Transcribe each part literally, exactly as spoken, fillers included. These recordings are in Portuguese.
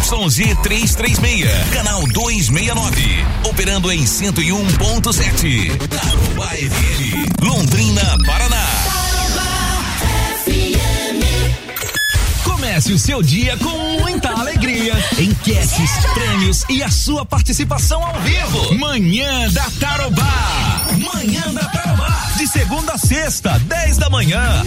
Y Z trezentos e trinta e seis, canal duzentos e sessenta e nove, operando em cento e um ponto sete. Tarobá F M, Londrina, Paraná. Comece o seu dia com muita alegria, enquetes, prêmios e a sua participação ao vivo. Manhã da Tarobá. Manhã da Tarobá. De segunda a sexta, dez da manhã.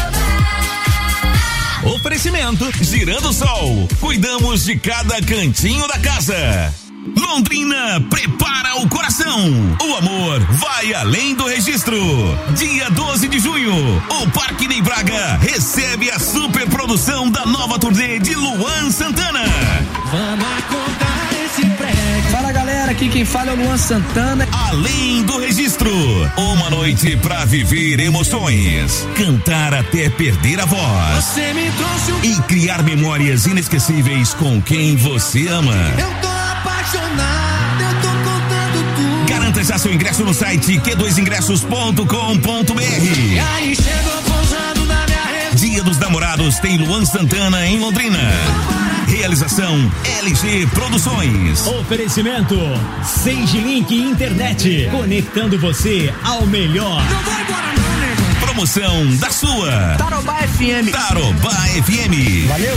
Oferecimento Girando Sol. Cuidamos de cada cantinho da casa. Londrina prepara o coração. O amor vai além do registro. Dia doze de junho, o Parque Ney Braga recebe a super produção da nova turnê de Luan Santana. Vamos contar esse prédio. Fala galera, aqui quem fala é o Luan Santana. Além do registro, uma noite pra viver emoções, cantar até perder a voz. Você me trouxe um... e criar memórias inesquecíveis com quem você ama. Eu tô apaixonado, eu tô contando tudo. Garanta já seu ingresso no site q dois ingressos ponto com ponto b r. E aí chegou pousando na minha rede. Dia dos Namorados tem Luan Santana em Londrina. Realização L G Produções. Oferecimento Sage Link Internet, conectando você ao melhor. Não vai embora não, nego. Promoção da sua Tarobá F M. Tarobá F M. Valeu.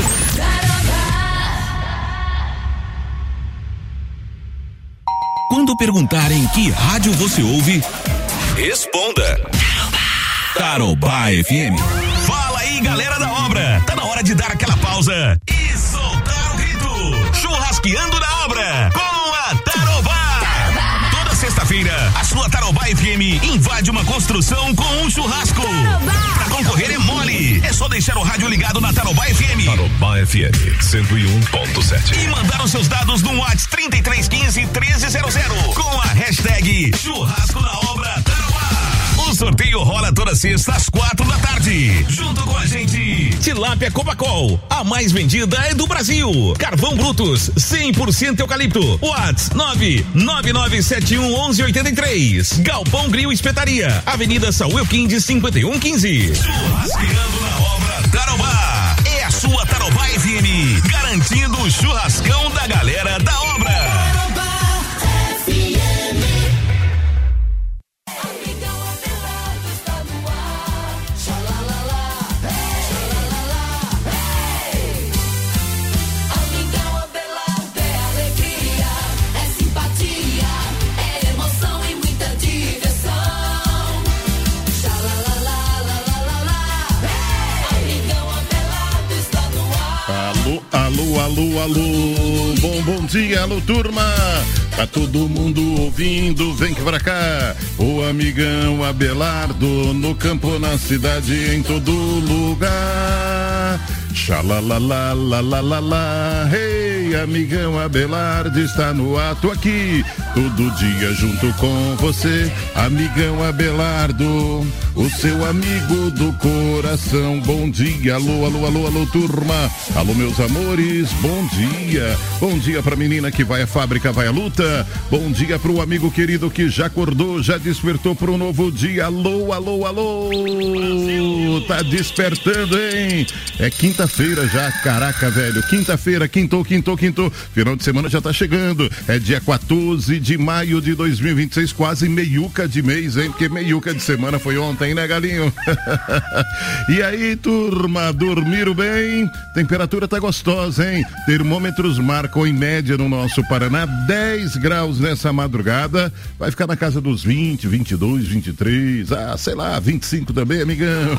Quando perguntarem que rádio você ouve, responda Tarobá F M. Fala aí, galera da obra. Tá na hora de dar aquela pausa e soltar o grito. Churrasqueando na obra com a Tarobá. Toda sexta-feira, a sua Tarobá F M invade uma construção com um churrasco. Pra concorrer é mole. É só deixar o rádio ligado na Tarobá F M. Tarobá F M cento e um ponto sete. E mandar os seus dados no WhatsApp trinta e três quinze, treze zero zero com a hashtag Churrasco na Obra Tarobá. O sorteio rola toda sexta às quatro da tarde. Junto com a gente, Tilápia Copacol, a mais vendida é do Brasil. Carvão Brutus, cem por cento eucalipto. WhatsApp nove nove nove sete um um um oito três. Galpão Grill Espetaria, Avenida Saúl Quindes cinquenta e um quinze. Churrasqueando na Obra Tarobá. É a sua Tarobá F M, garantindo o churrascão da galera da obra. Alô, alô, alô, bom, bom dia, alô, turma. Tá todo mundo ouvindo, vem que pra cá. O amigão Abelardo, no campo, na cidade, em todo lugar. Xalalalalalalala, hey, amigão Abelardo está no ato aqui, todo dia junto com você, amigão Abelardo, o seu amigo do coração. Bom dia, alô, alô, alô, alô, turma, alô, meus amores, bom dia, bom dia pra menina que vai à fábrica, vai à luta, bom dia pro amigo querido que já acordou, já despertou pro novo dia, alô, alô, alô, tá despertando, hein? É quinta-feira já, caraca, velho, quinta-feira, quintou, quintou, quintou, final de semana já tá chegando, é dia quatorze de maio de dois mil e vinte e seis, quase meiuca de mês, hein? Porque meiuca de semana foi ontem, né, galinho? E aí, turma, dormiram bem? Temperatura tá gostosa, hein? Termômetros marcam em média no nosso Paraná dez graus nessa madrugada, vai ficar na casa dos vinte, vinte e dois, vinte e três, ah, sei lá, vinte e cinco também, amigão.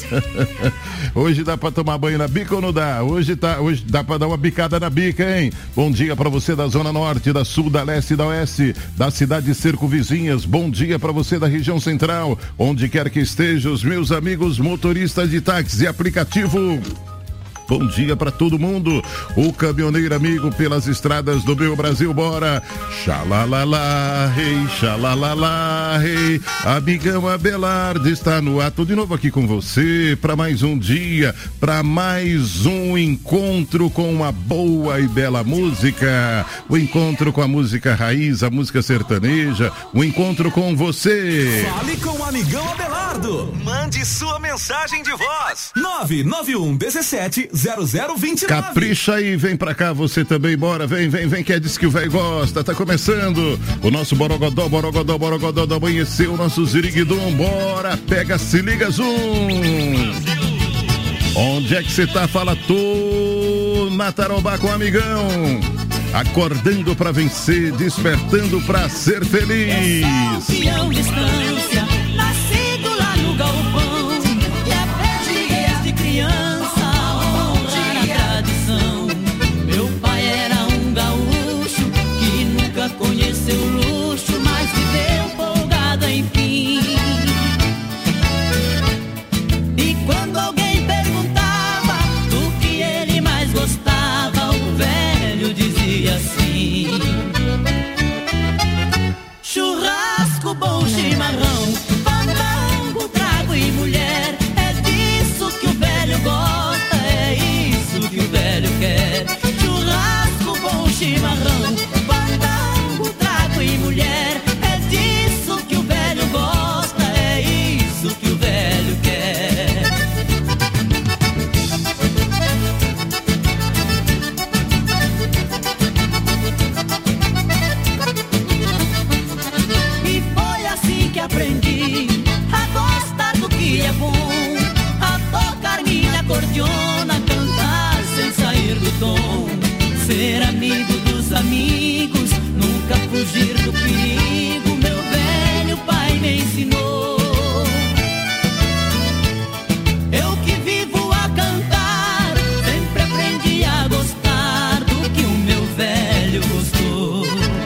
Hoje dá pra tomar banho na bica ou não dá? Hoje, tá, hoje dá pra dar uma bicada na bica, hein? Bom dia pra você da Zona Norte, da Sul, da Leste e da Oeste, da cidade circunvizinhas. Bom dia pra você da região central, onde quer que esteja, os meus amigos motoristas de táxi e aplicativo. Bom dia pra todo mundo, o caminhoneiro amigo pelas estradas do meu Brasil, bora! Xalalala, rei, xalalala, rei, amigão Abelardo está no ato de novo aqui com você, para mais um dia, para mais um encontro com uma boa e bela música, o encontro com a música raiz, a música sertaneja, o encontro com você. Fale com o amigão Abelardo, mande sua mensagem de voz, nove nove um dezessete zero zero dois nove. Capricha aí, vem pra cá, você também, bora, vem, vem, vem, que é disso que o velho gosta. Tá começando o nosso Borogodó, Borogodó, Borogodó do amanhecer, o nosso Ziriguidum, bora, pega, se liga, zoom. Onde é que você tá? Fala, tô na Tarobá com o amigão. Acordando pra vencer, despertando pra ser feliz. Campeão distância, nascido lá no galpão. E aprendi desde criança a honrar a tradição. Meu pai era um gaúcho que nunca conheceu luxo, mas viveu folgado enfim. E quando alguém perguntava do que ele mais gostava, o velho dizia assim: churrasco, bom chimarrão, fandango, trago e mulher. É disso que o velho gosta, é isso que o velho quer. Churrasco, bom chimarrão, fandango, trago e mulher. É disso que o velho gosta, é isso que o velho quer. E foi assim que aprendi a gostar do que é bom, a tocar minha acordeona, cantar sem sair do tom, ser amigo dos amigos, nunca fugir do perigo. Meu velho pai me ensinou. Eu que vivo a cantar, sempre aprendi a gostar do que o meu velho gostou.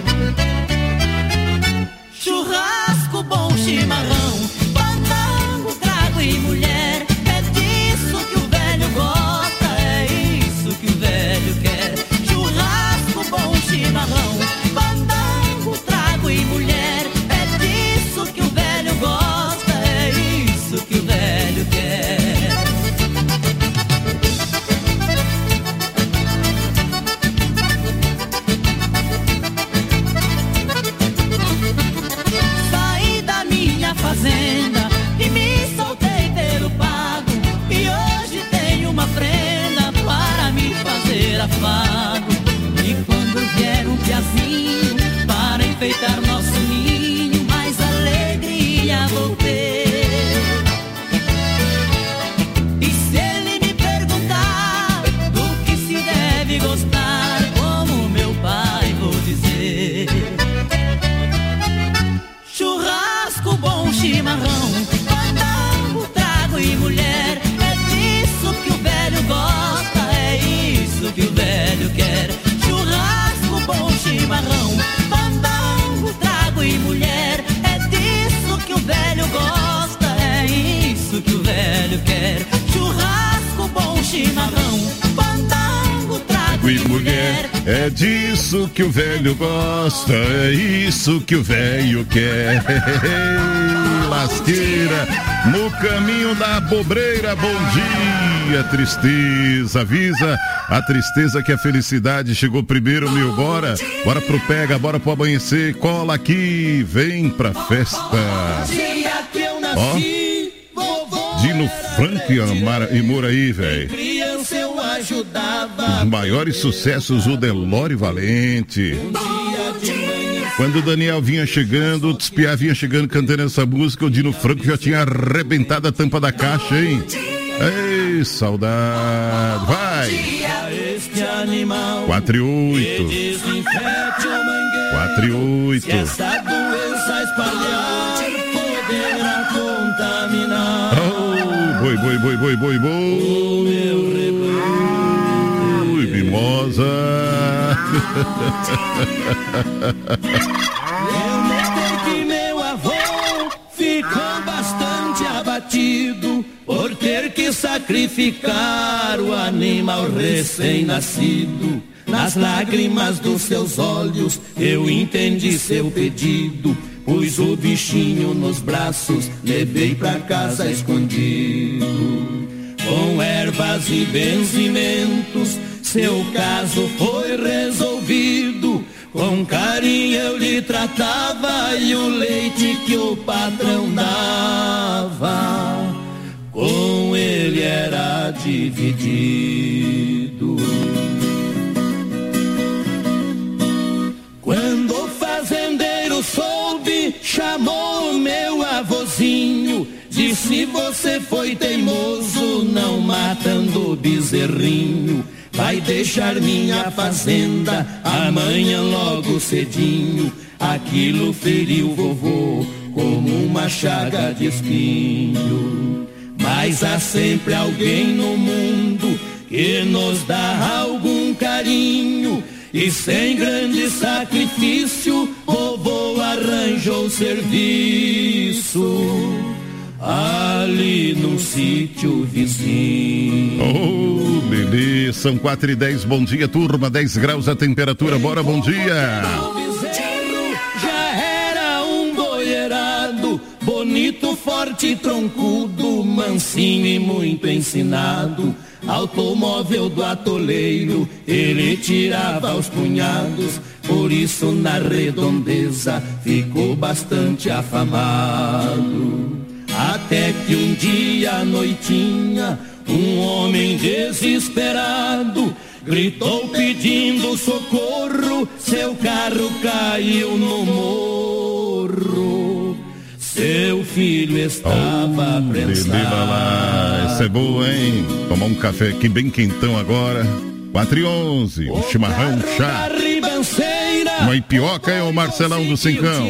Churrasco, bom chimarrão, fandango, trago e mulher. É disso que o velho gosta, é isso que o velho quer. Churrasco, bom chimarrão, fandango, trago e mulher. É disso que o velho gosta, é isso que o velho quer. Saí da minha fazenda e me soltei pelo pago, e hoje tenho uma prenda para me fazer afago. E quando vier um piazinho para enfeitar nosso ninho, mais alegria vou ter. E se ele me perguntar do que se deve gostar, como meu pai vou dizer: churrasco, bom chimarrão, fandango, trago e mulher. É disso que o velho gosta, é isso que o velho quer. Churrasco, bom chimarrão, fandango, trago e mulher. É disso que o velho gosta, é isso que o velho quer. Churrasco, bom chimarrão, fandango, trago E mulher, é disso que o velho gosta, é isso que o velho quer. Lasqueira, no caminho da abobreira, bom dia, tristeza, avisa a tristeza que a felicidade chegou primeiro, meu, bora, bora pro pega, bora pro amanhecer, cola aqui, vem pra festa. Ó, Dino Franco e Amara e Moraí, velho. Os maiores sucessos, o Delório Valente. Quando o Daniel vinha chegando, o Despiá vinha chegando cantando essa música, o Dino Franco já tinha arrebentado a tampa da caixa, hein? Ei, saudade, vai! Quatro e oito. Quatro e oito. Essa doença espalhar poderá contaminar. Oh, boi, boi, boi, boi, boi, boi. Ui, mimosa. Eu notei que meu avô ficou bastante abatido por ter que sacrificar o animal recém-nascido. Nas lágrimas dos seus olhos eu entendi seu pedido. Pus o bichinho nos braços, levei pra casa escondido. Com ervas e benzimentos, seu caso foi resolvido. Com carinho eu lhe tratava e o leite que o patrão dava, com ele era dividido. se você foi teimoso, não matando o bezerrinho, vai deixar minha fazenda amanhã logo cedinho. Aquilo feriu vovô como uma chaga de espinho. Mas há sempre alguém no mundo que nos dá algum carinho, e sem grande sacrifício vovô arranjou serviço ali no sítio vizinho. Oh, bebê, são quatro e dez, bom dia, turma, dez graus a temperatura, bora, bom dia. Já era um boiarado, bonito, forte, troncudo, mansinho e muito ensinado. Automóvel do atoleiro, ele tirava aos punhados, por isso na redondeza ficou bastante afamado. Até que um dia à noitinha, um homem desesperado gritou pedindo socorro, seu carro caiu no morro. Seu filho estava oh, prensado. Lá. Essa é boa, hein? Tomar um café aqui bem quentão agora. quatro e onze, um chimarrão, chá. Uma ipioca é o Marcelão do Cincão.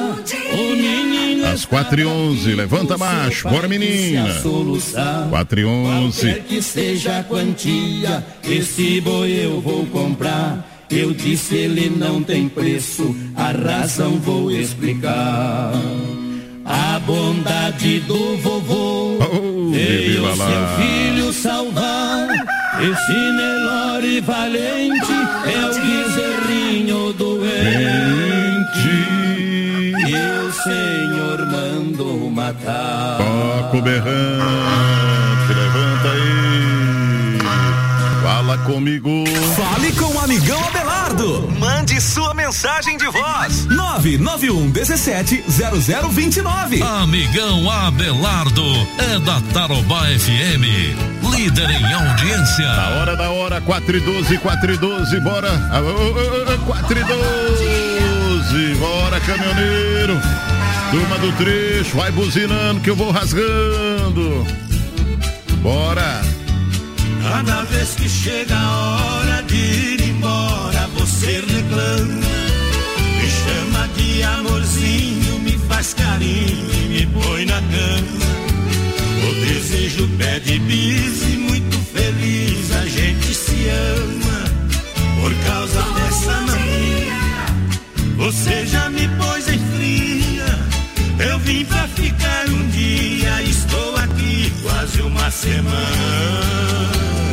Às quatro e onze, levanta macho, bora menina. quatro e onze. Qualquer que seja a quantia, esse boi eu vou comprar. Eu disse ele não tem preço, a razão vou explicar. A bondade do vovô oh, veio seu filho salvar. Esse Nelore valente é o bezerrinho doente, e o Senhor mandou matar. Toca o berrante, levanta aí, fala comigo. Fale com o amigão Abelardo. Mande sua mensagem de voz. nove nove um um sete zero zero dois nove. Amigão Abelardo é da Tarobá F M, líder em audiência. Na hora da hora, quatro e doze, quatro e doze, bora. quatro e doze, bora, caminhoneiro. Turma do trecho, vai buzinando que eu vou rasgando. Bora. Cada vez que chega a hora de ir embora, você reclama, me chama de amorzinho, me faz carinho e me põe na cama. O desejo pede bis e muito feliz a gente se ama. Por causa dessa mania, você já me pôs em fria. Eu vim pra ficar um dia, estou aqui quase uma semana.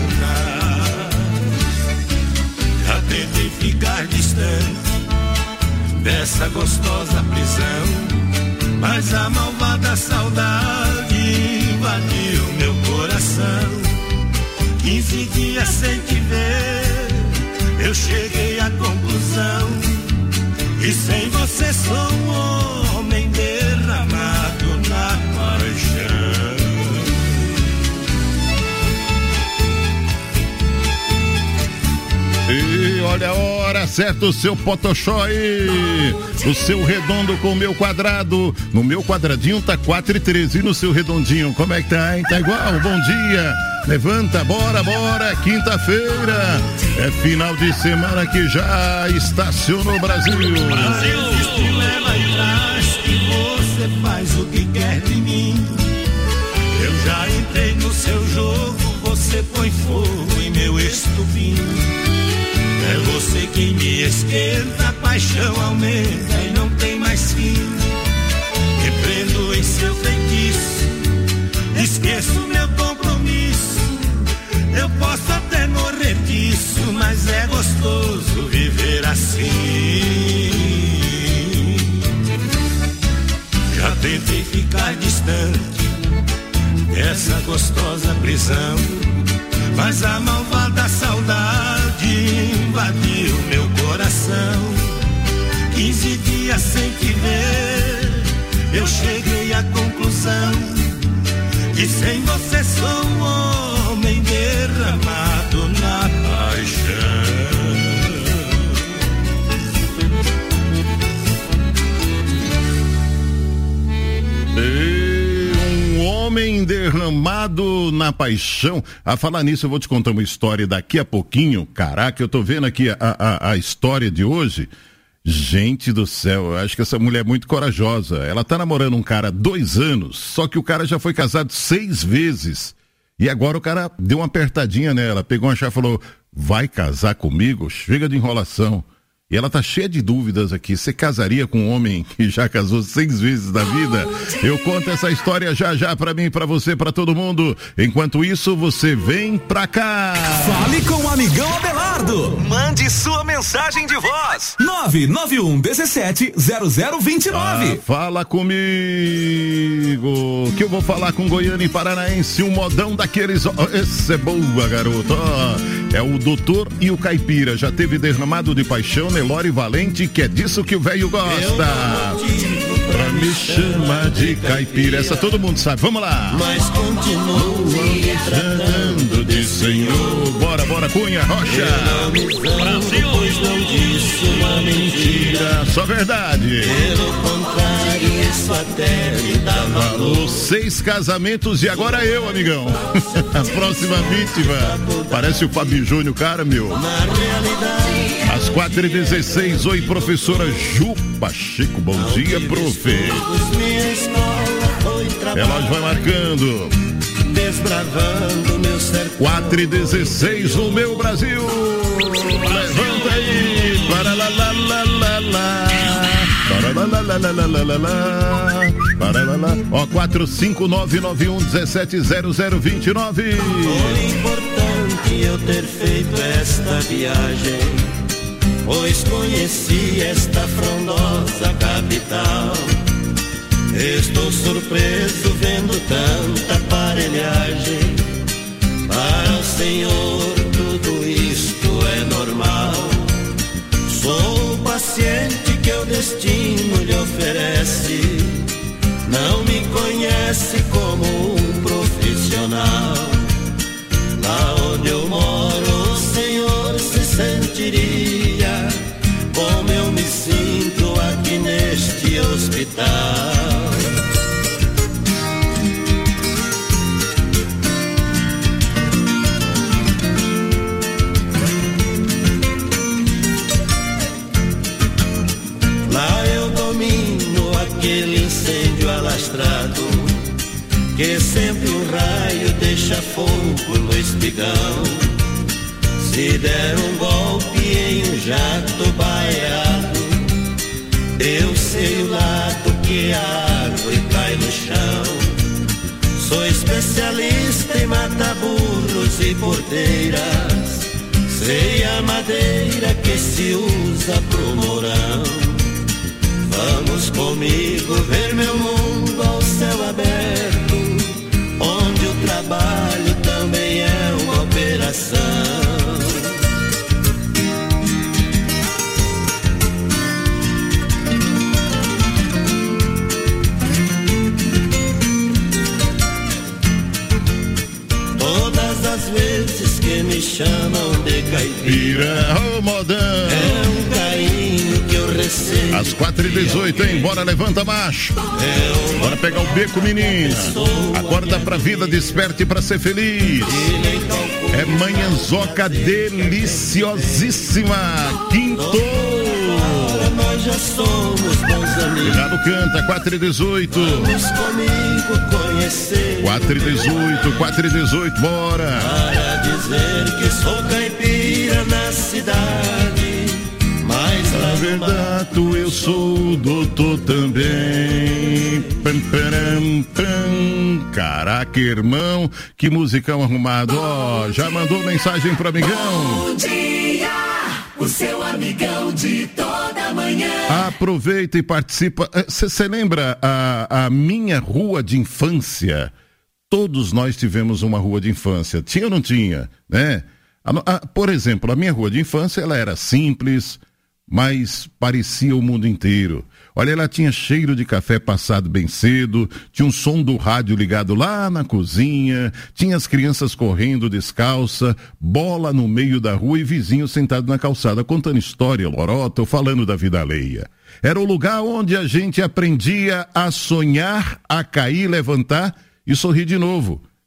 Já tentei ficar distante dessa gostosa prisão, mas a malvada saudade invadiu meu coração. Quinze dias sem te ver, eu cheguei à conclusão que sem você sou um homem derramado na paixão. E olha a hora, acerta o seu potoxó aí. O seu redondo com o meu quadrado. No meu quadradinho tá quatro e treze. E no seu redondinho, como é que tá, hein? Tá igual? Bom dia. Levanta, bora, bora. Quinta-feira. É final de semana que já estacionou o Brasil. Brasil. Me leva atrás e você faz o que quer de mim. Eu já entrei no seu jogo, você põe fogo em meu estupim. É você quem me esquenta, a paixão aumenta e não tem mais fim. Me prendo em seu feitiço, esqueço meu compromisso. Eu posso até morrer disso, mas é gostoso viver assim. Já tentei ficar distante dessa gostosa prisão, mas a malvada saudade invadiu meu coração. Quinze dias sem te ver, eu cheguei à conclusão que sem você sou um homem derramado na paixão. E um homem derramado na paixão. A falar nisso, eu vou te contar uma história daqui a pouquinho. Caraca, eu tô vendo aqui a, a, a história de hoje. Gente do céu, eu acho que essa mulher é muito corajosa. Ela tá namorando um cara há dois anos, só que o cara já foi casado seis vezes. E agora o cara deu uma apertadinha nela, pegou uma chave e falou, vai casar comigo? Chega de enrolação. E ela tá cheia de dúvidas aqui. Você casaria com um homem que já casou seis vezes na vida? Eu conto essa história já já pra mim, pra você, pra todo mundo. Enquanto isso, você vem pra cá. Fale com o amigão Abelardo. Mande sua mensagem de voz. nove nove um um sete zero zero dois nove. Ah, fala comigo. Que eu vou falar com Goiânia e Paranaense. Um modão daqueles. Esse é boa, garoto. Oh, é o Doutor e o Caipira. Já teve Derramado de Paixão, Nelore Valente, que é disso que o velho gosta. Pra me chamar de caipira. Essa todo mundo sabe. Vamos lá. Mas continuo me tratando de senhor. Bora, bora, Cunha, Rocha. Brasil, pois não disse uma mentira. Só verdade. Pelo contrário, isso até me dá valor. Seis casamentos e agora eu, amigão. A próxima vítima. Parece o Fábio Júnior, cara, meu. Na realidade, às quatro e dezesseis, oi, professora Ju Pacheco, bom dia, prof. Relógio vai marcando. Desbravando meu sertão. quatro e dezesseis no meu Brasil. Levanta aí. Para lá, lá, lá, lá, lá. Para lá, lá, lá, lá, lá, lá, lá. Para lá, lá. Ó, quatro cinco nove nove um um sete zero zero dois nove. Foi importante eu ter feito esta viagem, pois conheci esta frondosa capital. Estou surpreso vendo tanta aparelhagem. Para o Senhor tudo isto é normal. Sou o paciente que o destino lhe oferece. Não me conhece como um profissional. Lá onde eu moro o Senhor se sentiria como eu me sinto aqui neste hospital. Lá eu domino aquele incêndio alastrado, que sempre um raio deixa fogo no espigão. Se der um golpe em um jato baiado, eu sei o lado que a árvore cai no chão. Sou especialista em matar burros e porteiras. Sei a madeira que se usa pro morão. Vamos comigo ver meu mundo ao céu aberto, onde o trabalho também é uma operação. Todas as vezes que me chamam de caipira, ô modão, é um carinho que eu recebo. Às quatro e dezoito, hein? Bora, levanta macho. É Bora pegar o beco, menina. Acorda pra vida, desperte pra ser feliz. É manhãzoca deliciosíssima. Quinto. Nós já somos bons amigos. Já no canta, quatro e dezoito. Vamos comigo conhecer. quatro e dezoito, quatro e dezoito, bora. Para dizer que sou caipira na cidade, mas na verdade eu sou doutor também. Pam, param, pam. Caraca, irmão, que musicão arrumado. Ó, oh, já mandou mensagem pro amigão? Bom dia, o seu amigão de toda manhã. Aproveita e participa. Você lembra a, a minha rua de infância? Todos nós tivemos uma rua de infância. Tinha ou não tinha, né? A, a, por exemplo, a minha rua de infância, ela era simples, mas parecia o mundo inteiro. Olha, ela tinha cheiro de café passado bem cedo, tinha um som do rádio ligado lá na cozinha, tinha as crianças correndo descalça, bola no meio da rua e vizinho sentado na calçada contando história, lorota ou falando da vida alheia. Era o lugar onde a gente aprendia a sonhar, a cair, levantar e sorrir de novo.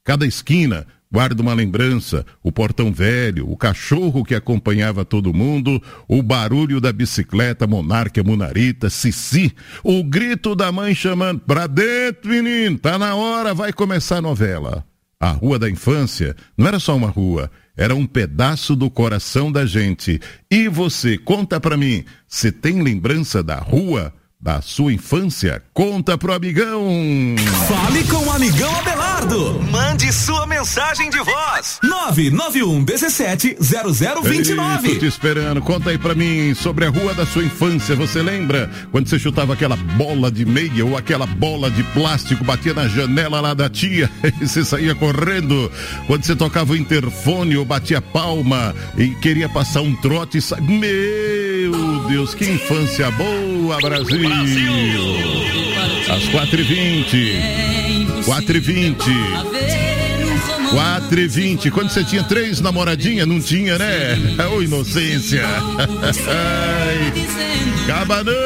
Cada esquina guarda uma lembrança, o portão velho, o cachorro que acompanhava todo mundo, o barulho da bicicleta, Monarca, Munarita, Cici, o grito da mãe chamando, pra dentro, menino, tá na hora, vai começar a novela. A Rua da Infância não era só uma rua, era um pedaço do coração da gente. E você, conta pra mim, você tem lembrança da rua, da sua infância? Conta pro amigão. Fale com o amigão Abelardo. Mande sua mensagem de voz. nove nove um um sete zero zero dois nove. Tô te esperando. Conta aí pra mim sobre a rua da sua infância. Você lembra quando você chutava aquela bola de meia ou aquela bola de plástico, batia na janela lá da tia e você saía correndo? Quando você tocava o interfone ou batia palma e queria passar um trote e sa... Meu Deus, que infância boa, Brasil! Às quatro e vinte. quatro e vinte. quatro e vinte. Quando você tinha três namoradinhas, não tinha, né? Ô, inocência. Ai, acaba não,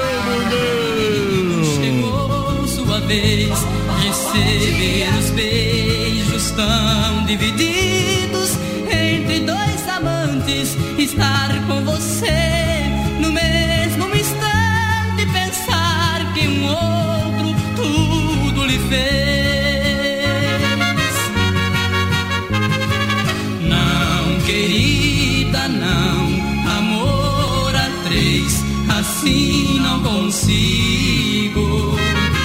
não. Chegou sua vez, receber os beijos tão divididos entre dois amantes, estar com você no mesmo instante. Que um outro tudo lhe fez. Não, querida, não, amor a três, assim não consigo.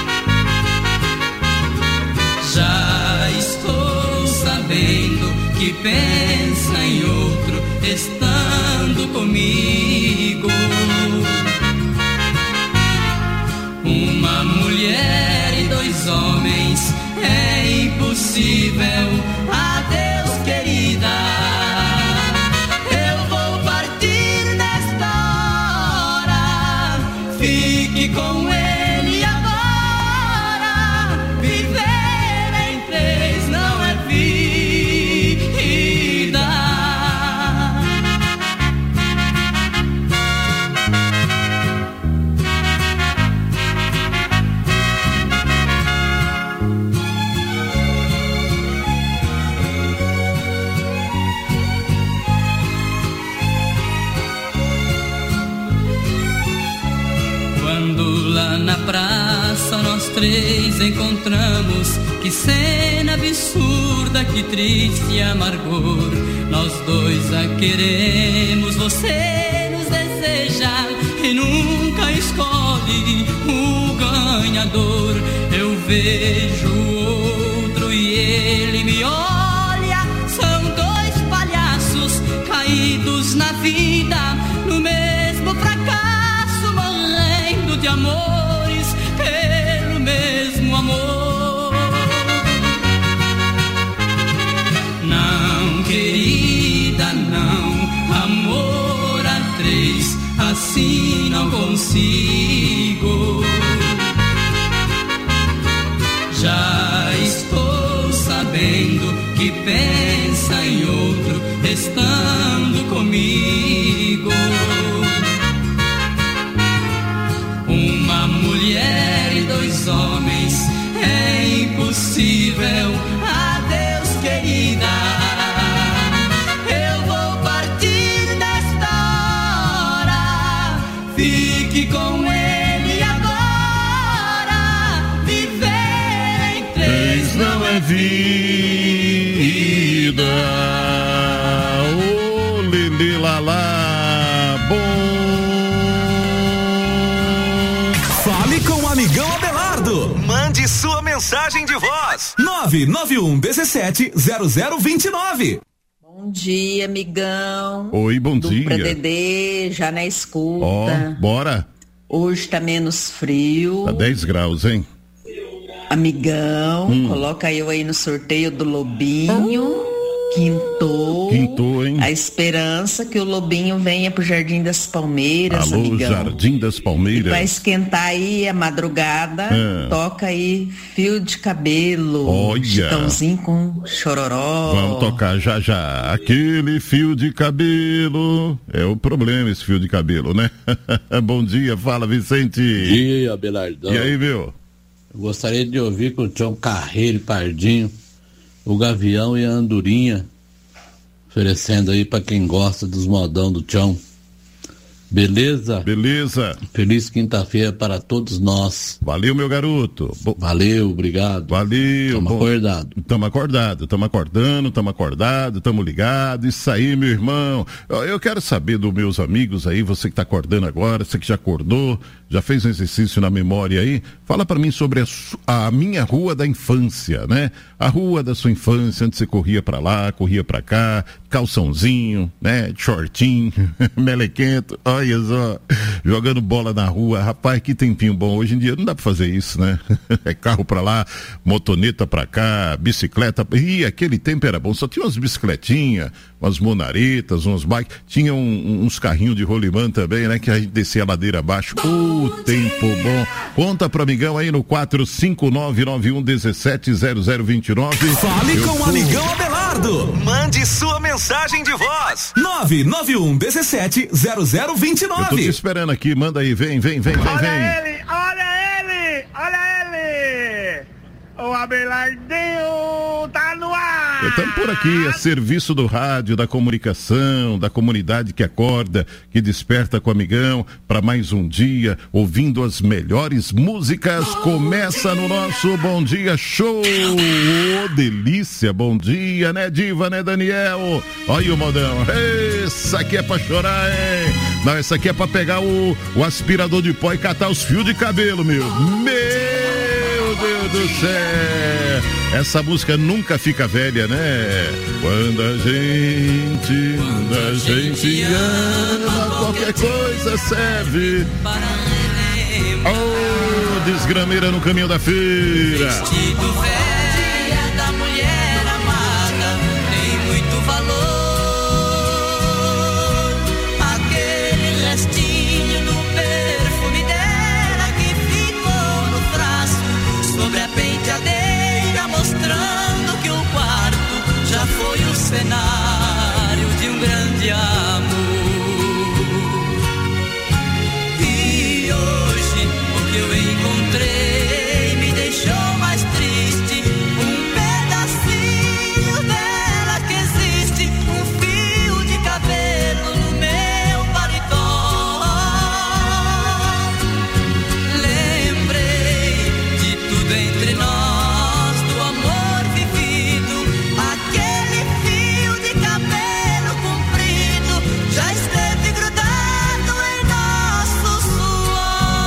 Já estou sabendo que pensa em outro, estando comigo. Uma mulher e dois homens é impossível. Adeus, querida. Eu vou partir nesta hora. Fique com ele agora. Viver em três não é vida. Lá na praça nós três encontramos, que cena absurda, que triste amargor. Nós dois a queremos, você nos deseja e nunca escolhe o ganhador. Eu vejo o outro e ele me olha, são dois palhaços caídos na vida, no mesmo fracasso, morrendo de amores pelo mesmo amor. Não, querida, não, amor a três, assim não consigo. Já estou sabendo que pensa em outro, estando comigo. Uma mulher e dois homens é impossível. Adeus, querida. Eu vou partir nesta hora. Fique com ele agora. Viver em três não é vida. Ô, Lili Lalá, bom. Fale com o amigão Abelardo. Mande sua mensagem de voz. nove nove um um sete zero zero dois nove. Bom dia, amigão. Oi, bom dia. Dupla Dedê, já na escuta. Ó, oh, bora. Hoje tá menos frio. Tá dez graus, hein? Amigão, hum. Coloca eu aí no sorteio do Lobinho. Quintou. Quintou, hein? A esperança que o Lobinho venha pro Jardim das Palmeiras, Alô, amigão. Jardim das Palmeiras. E pra esquentar aí a madrugada, é. Toca aí Fio de Cabelo. Olha. Chitãozinho com Chororó. Vamos tocar já já. Aquele fio de cabelo. É o problema esse fio de cabelo, né? Bom dia, fala, Vicente. Bom dia, Abelardão. E aí, meu? Eu gostaria de ouvir com o Tião Carreiro Pardinho. o Gavião e a Andorinha, oferecendo aí para quem gosta dos modão do Tchão. Beleza? Beleza. Feliz quinta-feira para todos nós. Valeu, meu garoto. Bo... Valeu, obrigado. Valeu. Tamo acordado. Tamo acordado, tamo acordando, tamo acordado, tamo ligado. Isso aí, meu irmão. Eu quero saber dos meus amigos aí, você que tá acordando agora, você que já acordou, já fez um exercício na memória aí. Fala para mim sobre a, a minha rua da infância, né? A rua da sua infância, onde você corria para lá, corria para cá, calçãozinho, né? Shortinho, melequento. Olha só, jogando bola na rua, rapaz, que tempinho bom. Hoje em dia não dá pra fazer isso, né? É carro pra lá, motoneta pra cá, bicicleta, e aquele tempo era bom, só tinha umas bicicletinhas, umas monaretas, uns bikes, tinha um, uns carrinhos de rolimã também, né? Que a gente descia a ladeira abaixo. O uh, tempo bom. Conta pro amigão aí no quatro cinco nove nove um um sete zero zero dois nove. Fale Eu com o tô... amigão Abelardo. Mande sua mensagem de voz. nove nove um um sete zero zero dois nove. Eu tô te esperando aqui, manda aí, vem, vem, vem, vem, olha vem. ele, olha ele, olha ele. O Abelardinho tá no ar. Estamos por aqui, a serviço do rádio, da comunicação, da comunidade que acorda, que desperta com o amigão, para mais um dia, ouvindo as melhores músicas. Começa no nosso Bom Dia Show. Oh, delícia, bom dia, né, Diva, né, Daniel? Olha o modão, essa aqui é pra chorar, hein? Não, essa aqui é pra pegar o, o aspirador de pó e catar os fios de cabelo, meu. Meu Deus do céu! Essa música nunca fica velha, né? Quando a gente, quando a gente ama, qualquer coisa serve. Oh, desgrameira no caminho da feira. Vestido velho da mulher amada tem muito valor. Aquele restinho do perfume dela que ficou no frasco sobre a penteadeira, mostrando que o quarto já foi o cenário de um grande amor. E hoje o que eu encontrei me deixou mais triste. Um pedacinho dela que existe, um fio de cabelo no meu paletó. Lembrei de tudo entre nós, do amor vivido. Aquele fio de cabelo comprido já esteve grudado em nosso suor.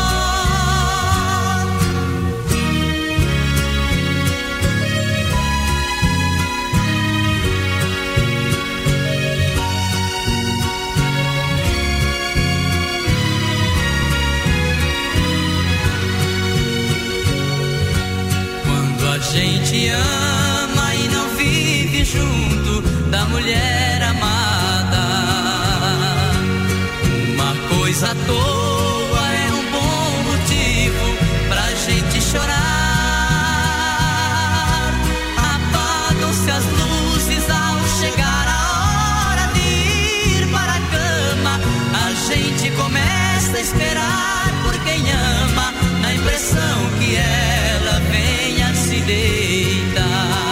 Quando a gente ama e não vive junto da mulher amada, uma coisa à toa é um bom motivo pra gente chorar. Apagam-se as luzes ao chegar a hora de ir para a cama. A gente começa a esperar por quem ama, na impressão que ela venha se deitar.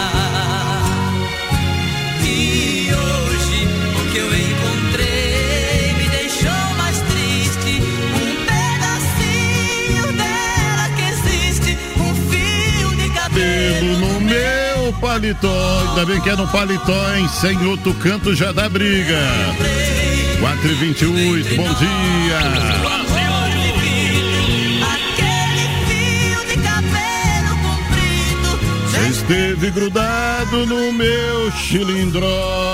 E hoje o que eu encontrei me deixou mais triste. Um pedacinho dela que existe, um fio de cabelo Pelo no meu paletó, ainda bem que é no paletó, hein? Sem outro canto já dá briga. quatro e vinte e oito, bom dia. Aquele fio de cabelo comprido já Esteve grudado no meu chilindró.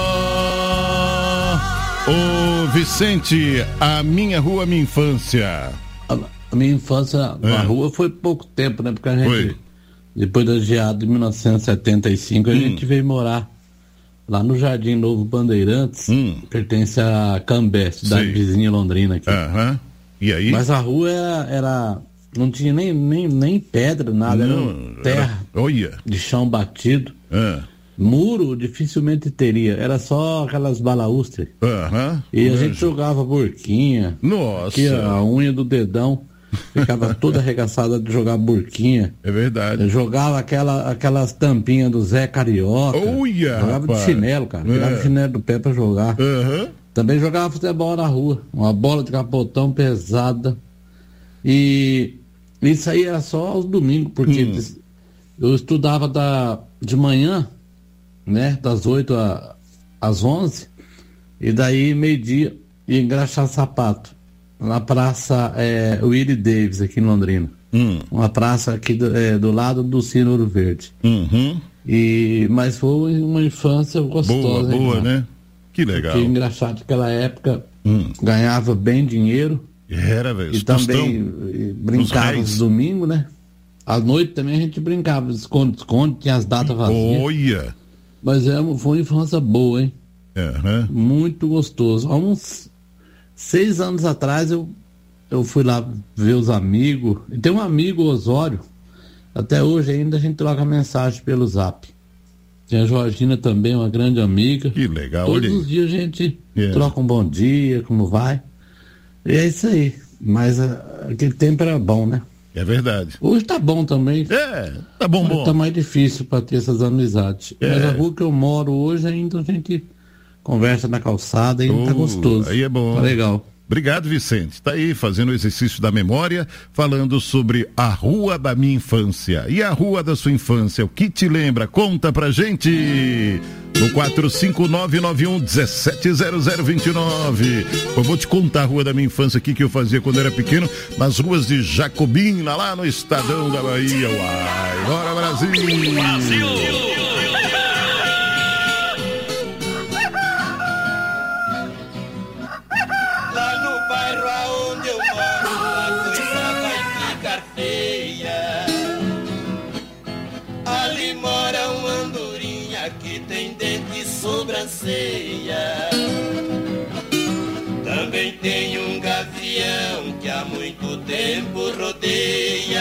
Ô Vicente, a minha rua, a minha infância. A, a minha infância É. na rua foi pouco tempo, né? Porque a gente, Foi. depois da geada de mil novecentos e setenta e cinco, a Hum. gente veio morar lá no Jardim Novo Bandeirantes, Hum. pertence a Cambé, cidade Sei. vizinha Londrina aqui. Aham. E aí? Mas a rua era, era- não tinha nem, nem, nem pedra, nada, Não, era terra era- olha. de chão batido. Ah. Muro dificilmente teria, era só aquelas balaústres. Aham. E a gente jogava burquinha, Nossa. aqui a unha do dedão. ficava toda arregaçada de jogar burquinha. É verdade. Eu jogava aquela, aquelas tampinhas do Zé Carioca. Uia, jogava rapaz. de chinelo, cara. Tirava É. o chinelo do pé pra jogar. Uhum. Também jogava futebol na rua. Uma bola de capotão pesada. E isso aí era só aos domingos, porque Hum. eu estudava da, de manhã, né? Das oito a, às onze. E daí, meio-dia, ia engraxar sapato. Na praça é, Willie Davis, aqui em Londrina. Hum. Uma praça aqui do, é, do lado do Cine Ouro Verde. Uhum. E, mas foi uma infância gostosa. Boa, hein, boa, mano? né? Que legal. Porque engraxado naquela época, Hum. ganhava bem dinheiro. Era, velho. E também e brincava nos domingos, né? À noite também a gente brincava, esconde-esconde, tinha as datas vazias. Olha! Mas é, foi uma infância boa, hein? É, né? Muito gostoso. Há uns seis anos atrás eu, eu fui lá ver os amigos. E tem um amigo, Osório, até hoje ainda a gente troca mensagem pelo Zap. Tem a Georgina também, uma grande amiga. Que legal, Todos olha aí. os dias a gente É. troca um bom dia, como vai. E é isso aí. Mas ah, aquele tempo era bom, né? É verdade. Hoje tá bom também. É, tá bom, bom. Tá mais difícil para ter essas amizades. É. Mas a rua que eu moro hoje ainda a gente conversa na calçada e tá Oh, gostoso. Aí é bom. Tá legal. Obrigado, Vicente. Tá aí fazendo o exercício da memória, falando sobre a rua da minha infância. E a rua da sua infância, o que te lembra? Conta pra gente no quatro cinco nove nove um um sete zero zero dois nove. Eu vou te contar a rua da minha infância aqui que eu fazia quando era pequeno, nas ruas de Jacobina, lá no Estadão da Bahia. Uai, bora Brasil! Brasil! Ali mora uma andorinha que tem dente e sobrancelha. Também tem um gavião que há muito tempo rodeia.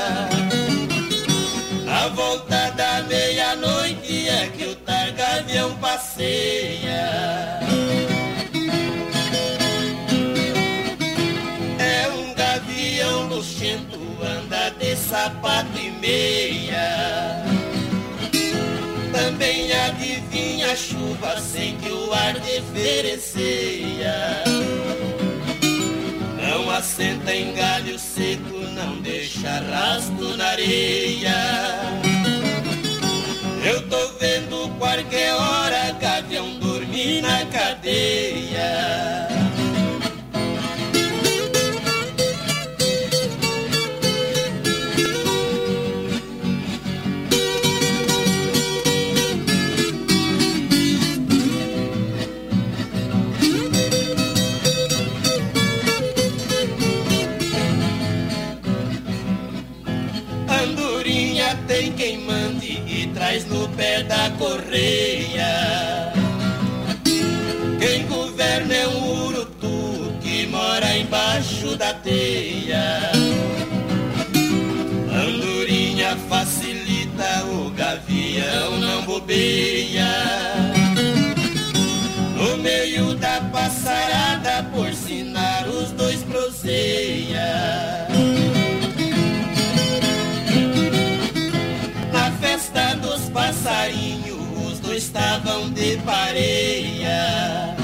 Na volta da meia-noite é que o tal gavião passeia. É um gavião luxento, anda de sapato e meia. Também adivinha a chuva sem que o ar diferencia. Não assenta em galho seco, não deixa rastro na areia. Eu tô vendo qualquer hora gavião dormir na cadeia. Andorinha tem quem mande e traz no pé da correia. Quem governa é um urutu que mora embaixo da teia. Andorinha facilita, o gavião não bobeia. No meio da passarada, por sinal, os dois proseia. Na festa dos passarinhos, os dois estavam de pareia.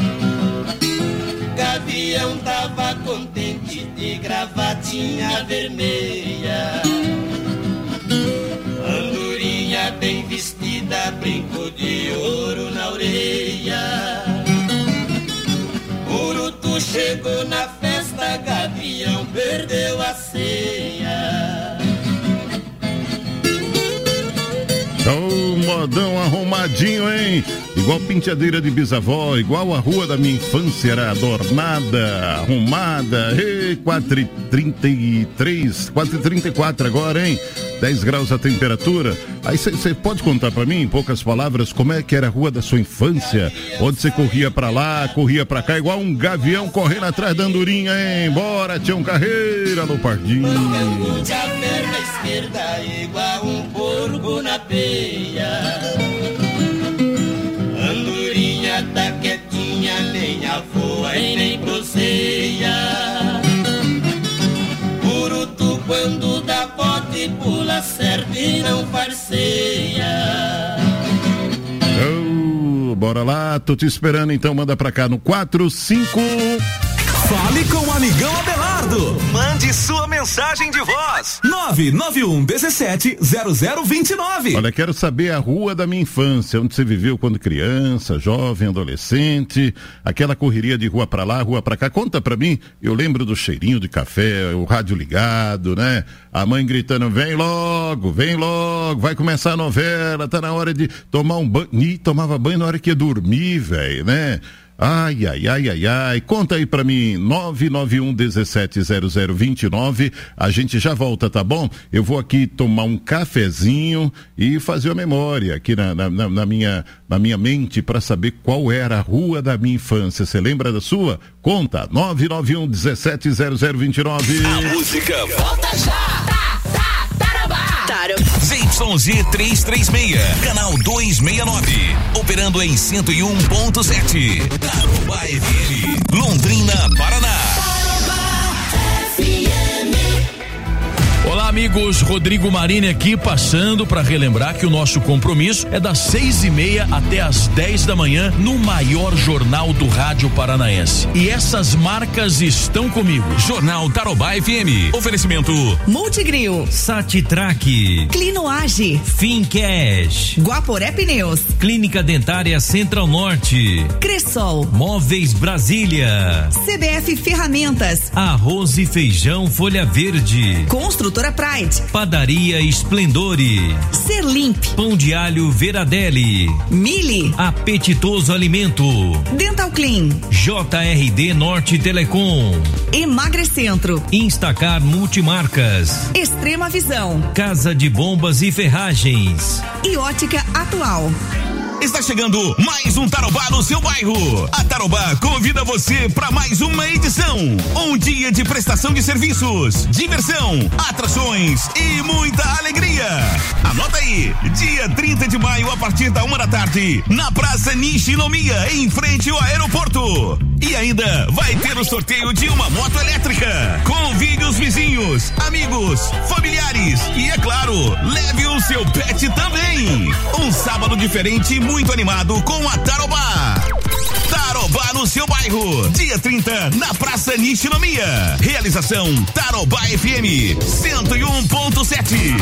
Gavião tava contente de gravatinha vermelha. Andorinha bem vestida, brinco de ouro na orelha. Urutu chegou na festa, gavião perdeu a ceia. Ô, modão arrumadinho, hein? Igual penteadeira de bisavó, igual a rua da minha infância era adornada, arrumada. Ei, quatro e trinta e três, quatro e trinta e quatro agora, hein? dez graus a temperatura. Aí você pode contar pra mim, em poucas palavras, como é que era a rua da sua infância? Onde você corria pra lá, corria pra cá, igual um gavião correndo atrás da andorinha, hein? Bora, Tião Carreira no Pardinho. Pude a perna esquerda igual um porco na peia. Andorinha tá quietinha, nem avoa e nem proseia. Puro corre, pula certo e não farceia. Oh, bora lá, tô te esperando, então manda pra cá no quatro cinco. Fale com o amigão Abelardo. Mande sua mensagem de voz. nove nove um um sete zero zero dois nove. Olha, quero saber a rua da minha infância, onde você viveu quando criança, jovem, adolescente, aquela correria de rua pra lá, rua pra cá. Conta pra mim, eu lembro do cheirinho de café, o rádio ligado, né? A mãe gritando, vem logo, vem logo, vai começar a novela, tá na hora de tomar um banho. Ih, tomava banho na hora que ia dormir, velho, né? Ai, ai, ai, ai, ai, conta aí pra mim, nove nove um um sete zero zero dois nove, a gente já volta, tá bom? Eu vou aqui tomar um cafezinho e fazer a memória aqui na, na, na, minha, na minha mente pra saber qual era a rua da minha infância. Você lembra da sua? Conta, nove nove um um sete zero zero dois nove. A música volta já! Tarobá. Z Y Z trezentos e trinta e seis, canal duzentos e sessenta e nove, operando em cento e um ponto sete. Tarobá F M, Londrina, Paraná. Olá, amigos, Rodrigo Marini aqui, passando para relembrar que o nosso compromisso é das seis e meia até as dez da manhã no maior jornal do rádio paranaense. E essas marcas estão comigo. Jornal Tarobá F M. Oferecimento Multigril, Satitrack, Clinoage, Fincash, Guaporé Pneus, Clínica Dentária Central Norte, Cressol, Móveis Brasília, C B F Ferramentas, Arroz e Feijão Folha Verde, Construtora Pride, Padaria Esplendore, Serlimp, Pão de Alho Veradelli, Mili, Apetitoso Alimento, Dental Clean, J R D Norte Telecom, Emagrecentro, Instacar Multimarcas, Extrema Visão, Casa de Bombas e Ferragens e Ótica Atual. Está chegando mais um Tarobá no seu bairro. A Tarobá convida você para mais uma edição. Um dia de prestação de serviços, diversão, atrações e muita alegria. Anota aí, dia trinta de maio a partir da uma da tarde, na Praça Nishinomiya, em frente ao aeroporto. E ainda vai ter o sorteio de uma moto elétrica. Convide os vizinhos, amigos, familiares e, é claro, leve o seu pet também. Um sábado diferente e muito animado com a Tarobá. Tarobá no seu bairro, dia trinta, na Praça Nishinomiya. Realização Tarobá F M cento e um ponto sete.